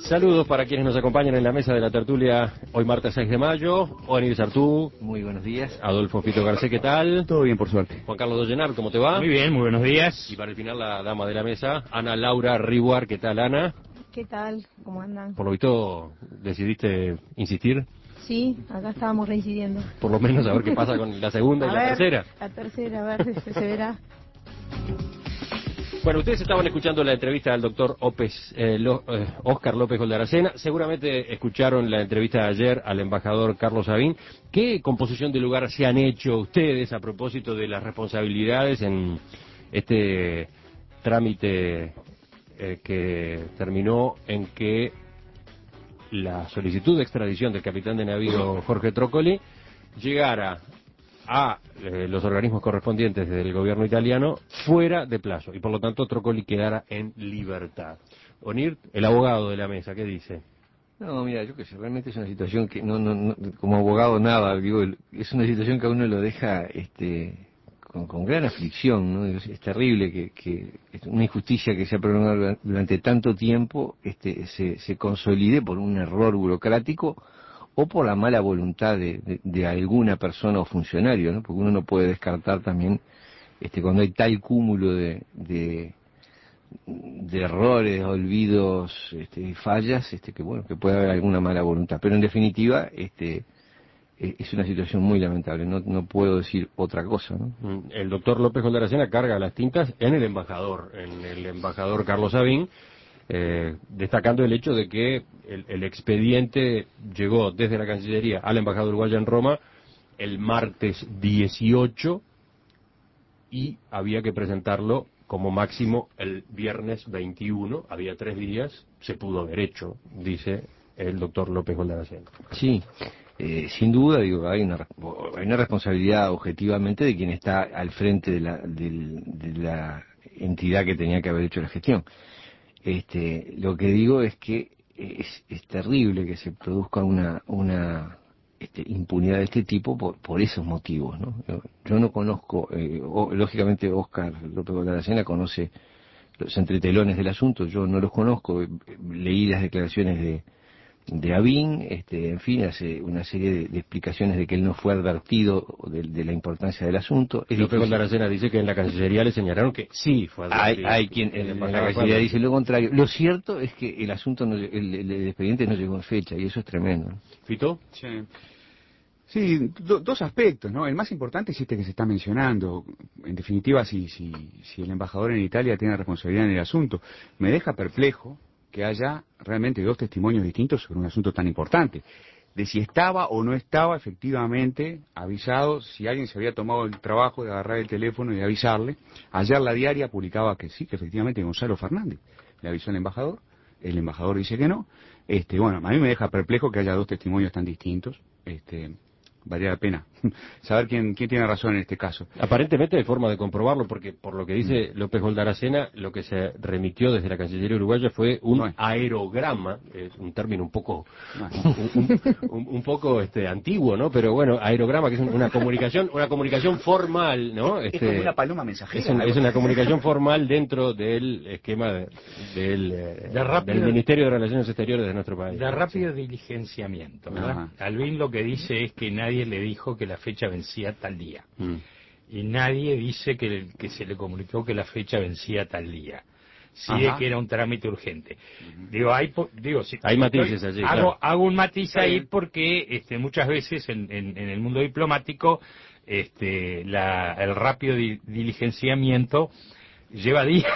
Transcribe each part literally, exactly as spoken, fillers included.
Saludos para quienes nos acompañan en la mesa de la tertulia hoy martes seis de mayo. Juan Sartú. Muy buenos días. Adolfo Fito Garcés, ¿qué tal? Todo bien, por suerte. Juan Carlos Dollenar, ¿cómo te va? Muy bien, muy buenos días. Y para el final la dama de la mesa, Ana Laura Ribuar, ¿qué tal, Ana? ¿Qué tal? ¿Cómo andan? Por lo visto, ¿decidiste insistir? Sí, acá estábamos reincidiendo. Por lo menos a ver qué pasa con la segunda y a la ver, tercera. La tercera, a ver, se, se verá. Bueno, ustedes estaban escuchando la entrevista del doctor Ópez, eh, Lo, eh, Óscar López Goldaracena. Seguramente escucharon la entrevista de ayer al embajador Carlos Savín. ¿Qué composición de lugar se han hecho ustedes a propósito de las responsabilidades en este trámite eh, que terminó en que la solicitud de extradición del capitán de navío Jorge Trócoli llegara a eh, los organismos correspondientes del gobierno italiano fuera de plazo y por lo tanto Trócoli quedara en libertad? Onir, el abogado de la mesa, ¿qué dice? No, mira, yo que sé, realmente es una situación que no, no, no como abogado nada, digo, es una situación que a uno lo deja este con, con gran aflicción, ¿no? Es, es terrible que, que es una injusticia que se ha prolongado durante tanto tiempo este se, se consolide por un error burocrático o por la mala voluntad de, de, de alguna persona o funcionario, ¿no? Porque uno no puede descartar también, este, cuando hay tal cúmulo de, de, de errores, olvidos, este, fallas, este, que bueno, que puede haber alguna mala voluntad. Pero en definitiva, este, es una situación muy lamentable, no, no puedo decir otra cosa, ¿no? El doctor López Goldaracena carga las tintas en el embajador, en el embajador Carlos Savín, Eh, destacando el hecho de que el, el expediente llegó desde la Cancillería a la Embajada Uruguaya en Roma el martes dieciocho y había que presentarlo como máximo el viernes veintiuno, había tres días, se pudo haber hecho, dice el doctor López Goldaracena. Sí, eh, sin duda, digo, hay una, hay una responsabilidad objetivamente de quien está al frente de la, de, de la entidad que tenía que haber hecho la gestión. Este, lo que digo es que es, es terrible que se produzca una, una este, impunidad de este tipo por, por esos motivos, ¿no? Yo, yo no conozco, eh, o, lógicamente Óscar López Goldaracena conoce los entretelones del asunto, yo no los conozco, leí las declaraciones de de Avín, este, en fin, hace una serie de, de explicaciones de que él no fue advertido de, de la importancia del asunto. Es López Goldaracena dice que en la Cancillería le señalaron que sí fue advertido. Hay, hay quien en, en la Cancillería dice lo contrario. Lo cierto es que el asunto, no, el, el, el expediente no llegó en fecha y eso es tremendo. ¿Fito? Sí. Sí, do, dos aspectos, ¿no? El más importante es este que se está mencionando. En definitiva, si, si, si el embajador en Italia tiene responsabilidad en el asunto, me deja perplejo que haya realmente dos testimonios distintos sobre un asunto tan importante, de si estaba o no estaba efectivamente avisado, si alguien se había tomado el trabajo de agarrar el teléfono y avisarle. Ayer la Diaria publicaba que sí, que efectivamente Gonzalo Fernández le avisó al embajador, el embajador dice que no. Este, bueno, a mí me deja perplejo que haya dos testimonios tan distintos. Este, valía la pena saber quién, quién tiene razón en este caso. Aparentemente hay forma de comprobarlo, porque por lo que dice mm. López Goldaracena, lo que se remitió desde la Cancillería uruguaya fue un no aerograma, es un término un poco no un, un, un poco este antiguo, ¿no? Pero bueno, aerograma, que es una comunicación una comunicación formal, ¿no? Es, este, es como una paloma mensajera. Es, un, es una comunicación formal dentro del esquema de, del, de rápido, del Ministerio de Relaciones Exteriores de nuestro país. De rápido diligenciamiento, ¿verdad? Alvin lo que dice es que nadie le dijo que la fecha vencía tal día. Mm. Y nadie dice que, que se le comunicó que la fecha vencía tal día. Sí, de que era un trámite urgente. Uh-huh. Digo, hay, digo, si, hay matices allí. Hago, Claro. hago un matiz ahí porque este, muchas veces en, en, en el mundo diplomático este, la, el rápido di, diligenciamiento lleva días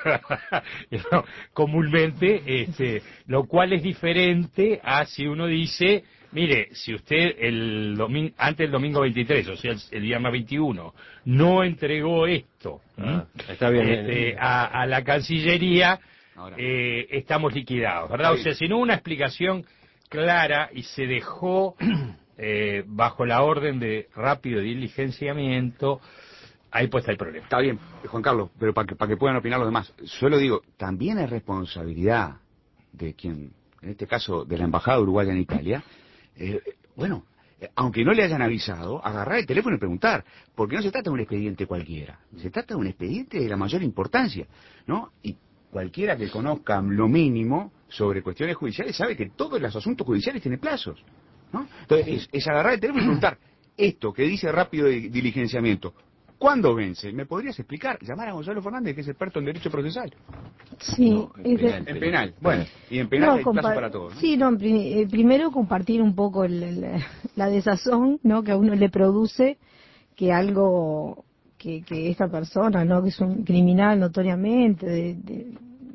comúnmente, este, lo cual es diferente a si uno dice, mire, si usted el domingo, antes del domingo veintitrés, o sea, el, el viernes veintiuno, no entregó esto ah, está bien, este, a, a la Cancillería, eh, estamos liquidados, ¿verdad? O sea, si no hubo una explicación clara y se dejó eh, bajo la orden de rápido diligenciamiento, ahí pues está el problema. Está bien, Juan Carlos, pero para que, para que puedan opinar los demás. Solo digo, también es responsabilidad de quien, en este caso, de la Embajada Uruguaya en Italia, eh, bueno, eh, aunque no le hayan avisado, agarrar el teléfono y preguntar, porque no se trata de un expediente cualquiera, se trata de un expediente de la mayor importancia, ¿no? Y cualquiera que conozca lo mínimo sobre cuestiones judiciales sabe que todos los asuntos judiciales tienen plazos, ¿no? Entonces, es, es agarrar el teléfono y preguntar, esto que dice rápido de diligenciamiento, ¿cuándo vence? ¿Me podrías explicar? Llamar a Gonzalo Fernández, que es experto en derecho procesal. Sí, No, en es de- penal. En penal, bueno, y en penal No, hay plazo compa- para todo, ¿no? Sí, no, pri- eh, primero compartir un poco el- el- la desazón, ¿no? Que a uno le produce que algo, que, que esta persona, ¿no? Que es un criminal notoriamente de, de,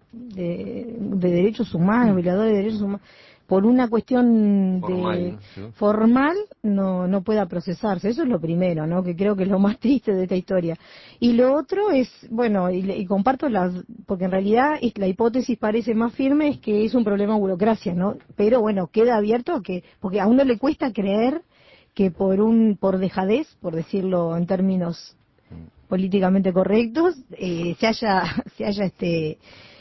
de- de derechos humanos, violador de derechos humanos, por una cuestión Formal, de ¿no? Sí. formal no no pueda procesarse. Eso es lo primero, ¿no? Que creo que es lo más triste de esta historia. Y lo otro es, bueno, y, le- y comparto las, porque en realidad es- la hipótesis parece más firme, es que es un problema de burocracia, ¿no? Pero bueno, queda abierto a que, porque a uno le cuesta creer que por un, por dejadez, por decirlo en términos políticamente correctos, eh, se haya, se haya este,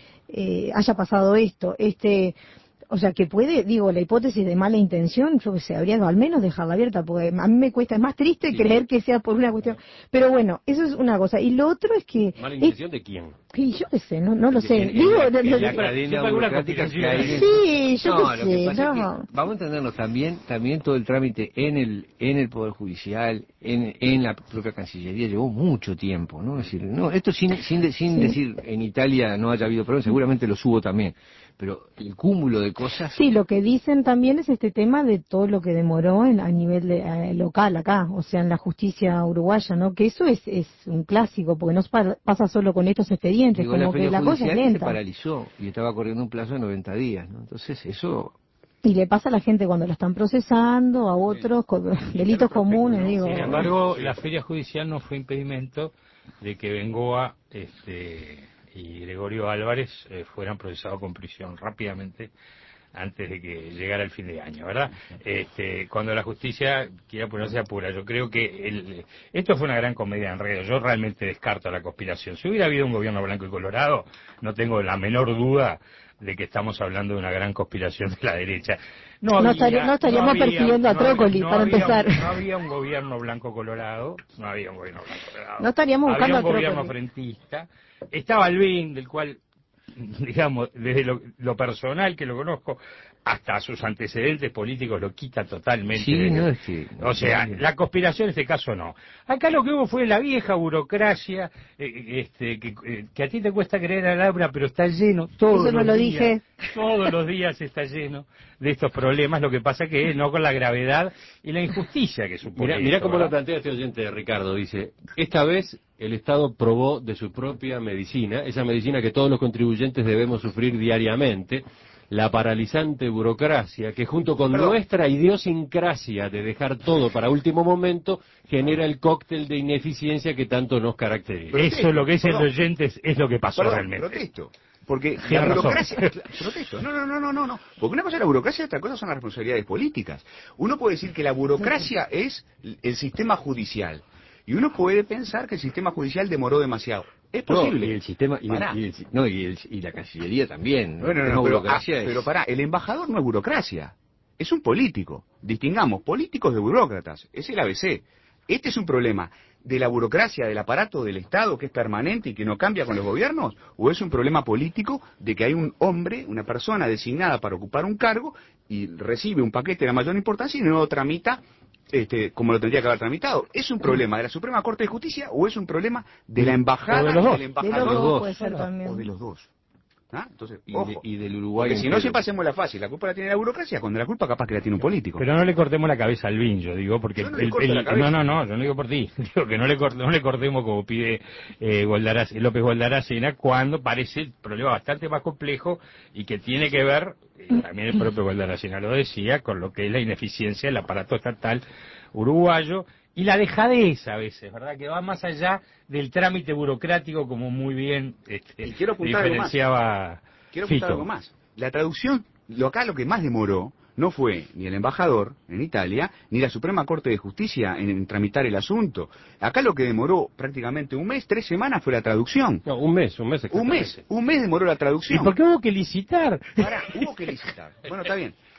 eh, haya pasado esto, este, o sea, que puede, digo, la hipótesis de mala intención, yo que sé, habría que al menos dejarla abierta, porque a mí me cuesta, es más triste Sí. creer que sea por una cuestión, pero bueno, eso es una cosa, y lo otro es que, ¿Mala es- intención de quién? y yo qué sé, no, no lo sé, En- en digo, la- no- en no- la Siempre- cadena siempre alguna burocrática que conspiración. hay en- sí, yo no, qué lo que sé, pasa es no. que vamos a entendernos también, también todo el trámite en el en el Poder Judicial, en, en la propia Cancillería llevó mucho tiempo, ¿no? Es decir, no, esto sin sin, de- sin Sí. decir en Italia no haya habido problemas, seguramente los hubo también, pero el cúmulo de cosas. Sí, lo que dicen también es este tema de todo lo que demoró en, a nivel de, eh, local acá, o sea, en la justicia uruguaya, ¿no? Que eso es, es un clásico, porque no pa- pasa solo con estos expedientes, Llegó la como que feria la cosa es judicial y se lenta. paralizó y estaba corriendo un plazo de noventa días, ¿no? Entonces eso Y le pasa a la gente cuando la están procesando, a otros con delitos comunes, digo. Sin embargo, la feria judicial no fue impedimento de que Bengoa este, y Gregorio Álvarez eh, fueran procesados con prisión rápidamente antes de que llegara el fin de año, ¿verdad? Este, cuando la justicia quiera ponerse apura, yo creo que el, esto fue una gran comedia de enredo. Yo realmente descarto la conspiración. Si hubiera habido un gobierno blanco y colorado, no tengo la menor duda de que estamos hablando de una gran conspiración de la derecha. No había- estaría- no estaríamos había- persiguiendo a no había- Trócoli, no para había un- empezar. no había un gobierno blanco colorado, no había un gobierno blanco colorado. No estaríamos buscando había un a gobierno Trócoli. frentista. Estaba Alvin, del cual, digamos, desde lo, lo personal que lo conozco, hasta sus antecedentes políticos lo quita totalmente. sí, de- no es que o sea, la conspiración en este caso no. Acá lo que hubo fue la vieja burocracia, eh, este, que, eh, que a ti te cuesta creer a Laura, pero está lleno todos Eso no los lo días. dije. Todos los días está lleno de estos problemas, lo que pasa que no con la gravedad y la injusticia que supone. Mirá, mirá esto, cómo lo ¿verdad? plantea este oyente, Ricardo. Dice, esta vez el Estado probó de su propia medicina, esa medicina que todos los contribuyentes debemos sufrir diariamente, la paralizante burocracia que junto con Perdón. nuestra idiosincrasia de dejar todo para último momento genera el cóctel de ineficiencia que tanto nos caracteriza. Eso, lo que dice el Perdón. oyente, es, es lo que pasó Perdón, realmente. protesto. Porque Tiene la razón. burocracia... Protesto. No, no, no, no, no, no. Porque una cosa es la burocracia y otra cosa son las responsabilidades políticas. Uno puede decir que la burocracia es el sistema judicial. Y uno puede pensar que el sistema judicial demoró demasiado. Es posible. No, y el sistema y, el- Pará. y el- no, y, el- y la Cancillería también. No, no, no, El tema no, pero, ah, burocracia es- pero pará, el embajador no es burocracia, es un político. Distingamos políticos de burócratas, es el A B C. Este es un problema de la burocracia, del aparato del Estado que es permanente y que no cambia con los gobiernos, o es un problema político de que hay un hombre, una persona designada para ocupar un cargo y recibe un paquete de mayor importancia y no lo tramita este, como lo tendría que haber tramitado. ¿Es un problema de la Suprema Corte de Justicia o es un problema de la embajada O de los y dos. del De embajador? los dos. dos puede ser también. O de los dos. ¿Ah? Entonces, y, de- ojo. y del Uruguay. Porque si no, entero. siempre hacemos la fácil. La culpa la tiene la burocracia, cuando la culpa capaz que la tiene un político. Pero no le cortemos la cabeza al Vin, yo digo, porque Yo no le corto la no, cabeza. no, no, yo no digo por ti, digo que no le, cort- no le cortemos como pide eh, Gualdaraz- López Gualdaracena, cuando parece el problema bastante más complejo y que tiene que ver, y también el propio Gualdaracena lo decía, con lo que es la ineficiencia del aparato estatal uruguayo y la dejadez a veces, ¿verdad? Que va más allá del trámite burocrático, como muy bien este, Y quiero apuntar algo más. diferenciaba Quiero apuntar Fito. algo más. La traducción, lo acá lo que más demoró no fue ni el embajador en Italia, ni la Suprema Corte de Justicia en, en tramitar el asunto. Acá lo que demoró prácticamente un mes, tres semanas fue la traducción. No, un mes, un mes Un mes, exactamente. un mes demoró la ¿Y traducción. por qué hubo que licitar? Pará, hubo que licitar. Bueno, está bien.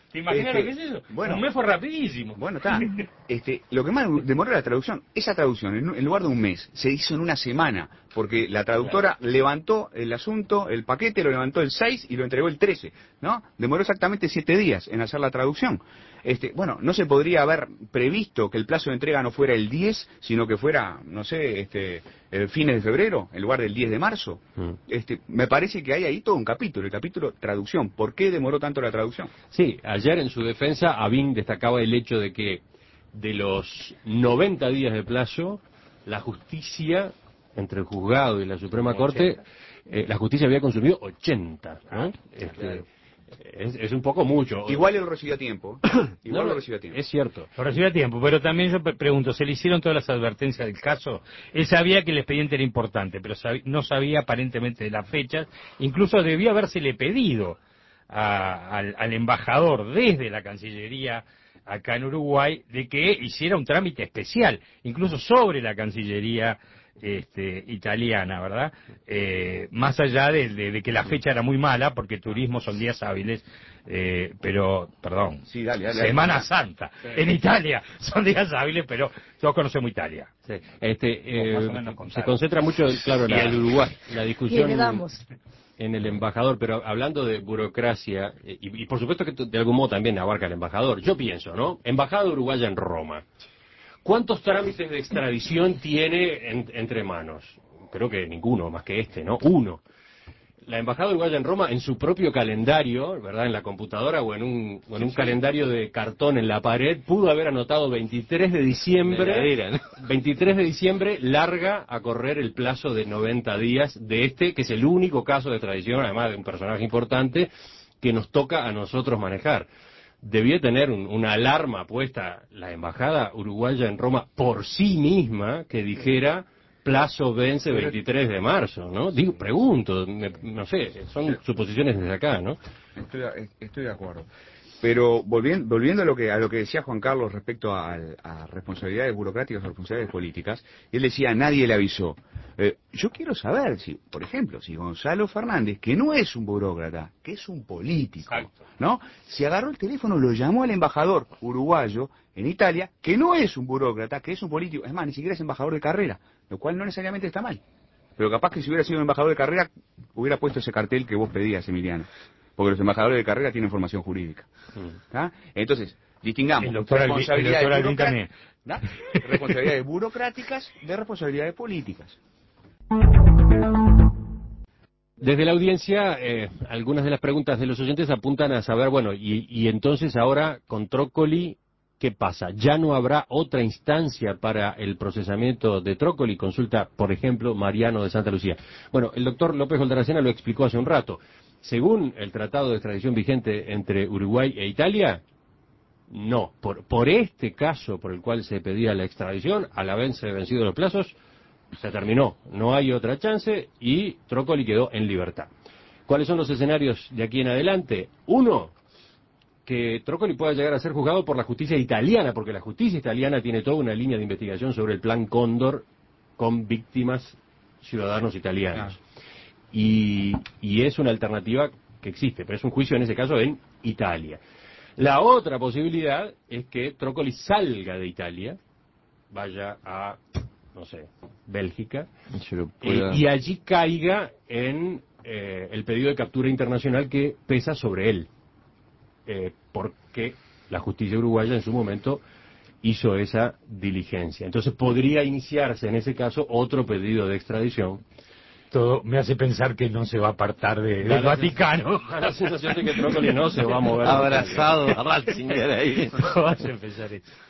¿Te imaginas este, lo que es eso? Bueno, un mes fue rapidísimo. Bueno, está. Este, lo que más demoró la traducción, esa traducción, en, en lugar de un mes, se hizo en una semana, porque la traductora claro. levantó el asunto, el paquete lo levantó el seis y lo entregó el trece, ¿no? Demoró exactamente siete días en hacer la traducción. Este, bueno, no se podría haber previsto que el plazo de entrega no fuera el diez, sino que fuera, no sé, este, el fines de febrero, en lugar del diez de marzo. Mm. Este, me parece que hay ahí todo un capítulo, el capítulo traducción. ¿Por qué demoró tanto la traducción? Sí, ayer en su defensa, Avín destacaba el hecho de que de los noventa días de plazo, la justicia, entre el juzgado y la Suprema Corte, eh, la justicia había consumido ochenta, ¿no? Ah, este, claro. Es, es un poco mucho. Igual él recibió a tiempo. Igual no, lo recibió a tiempo. Es cierto. Lo recibió a tiempo, pero también yo pregunto, ¿se le hicieron todas las advertencias del caso? Él sabía que el expediente era importante, pero sab no sabía aparentemente de las fechas. Incluso debió habérsele pedido a, al, al embajador desde la Cancillería acá en Uruguay de que hiciera un trámite especial, incluso sobre la Cancillería Este, italiana, ¿verdad? Eh, más allá de, de, de que la fecha era muy mala, porque turismo son días hábiles, eh, pero, perdón, sí, dale, dale, Semana dale. Santa, sí. En Italia son días hábiles, pero todos conocemos Italia. Sí. Este, eh, se concentra mucho, claro, la, el Uruguay. La discusión en el embajador, pero hablando de burocracia, y, y por supuesto que de algún modo también abarca el embajador, yo pienso, ¿no? Embajada uruguaya en Roma. ¿Cuántos trámites de extradición tiene en, entre manos? Creo que ninguno, más que este, ¿no? Uno. La Embajada Uruguaya en Roma, en su propio calendario, ¿verdad? En la computadora o en un, o en un sí, calendario sí. de cartón en la pared, pudo haber anotado veintitrés de diciembre, era, ¿no? veintitrés de diciembre, larga a correr el plazo de noventa días de este, que es el único caso de extradición, además de un personaje importante, que nos toca a nosotros manejar. Debía tener un, una alarma puesta la embajada uruguaya en Roma por sí misma que dijera plazo vence veintitrés de marzo, ¿no? Digo, pregunto, me, no sé, son suposiciones desde acá, ¿no? Estoy, estoy de acuerdo. Pero volviendo, volviendo a lo que a lo que decía Juan Carlos respecto a, a responsabilidades burocráticas o responsabilidades políticas, él decía nadie le avisó. Eh, yo quiero saber si, por ejemplo, si Gonzalo Fernández, que no es un burócrata, que es un político, exacto, ¿no? Si agarró el teléfono, lo llamó al embajador uruguayo en Italia, que no es un burócrata, que es un político, es más, ni siquiera es embajador de carrera, lo cual no necesariamente está mal. Pero capaz que si hubiera sido un embajador de carrera, hubiera puesto ese cartel que vos pedías, Emiliano. Porque los embajadores de carrera tienen formación jurídica. ¿Ah? Entonces, distingamos responsabilidades, burocr... responsabilidades burocráticas de responsabilidades políticas. Desde la audiencia, eh, algunas de las preguntas de los oyentes apuntan a saber, bueno, y, y entonces ahora con Trócoli, ¿qué pasa? ¿Ya no habrá otra instancia para el procesamiento de Trócoli? Consulta, por ejemplo, Mariano de Santa Lucía. Bueno, el doctor López Oldaracena lo explicó hace un rato. Según el tratado de extradición vigente entre Uruguay e Italia, no. Por, por este caso por el cual se pedía la extradición, al haberse vencido los plazos, se terminó. No hay otra chance y Trócoli quedó en libertad. ¿Cuáles son los escenarios de aquí en adelante? Uno, que Trócoli pueda llegar a ser juzgado por la justicia italiana, porque la justicia italiana tiene toda una línea de investigación sobre el plan Cóndor con víctimas ciudadanos italianos. Y, y es una alternativa que existe, pero es un juicio en ese caso en Italia. La otra posibilidad es que Trócoli salga de Italia, vaya a, no sé, Bélgica, eh, y allí caiga en eh, el pedido de captura internacional que pesa sobre él, eh, porque la justicia uruguaya en su momento hizo esa diligencia. Entonces podría iniciarse en ese caso otro pedido de extradición. Todo me hace pensar que no se va a apartar de, del Vaticano. Da la sensación de que Trócoli no se va a mover. Abrazado a Ratzinger ahí. No vas a empezar eso.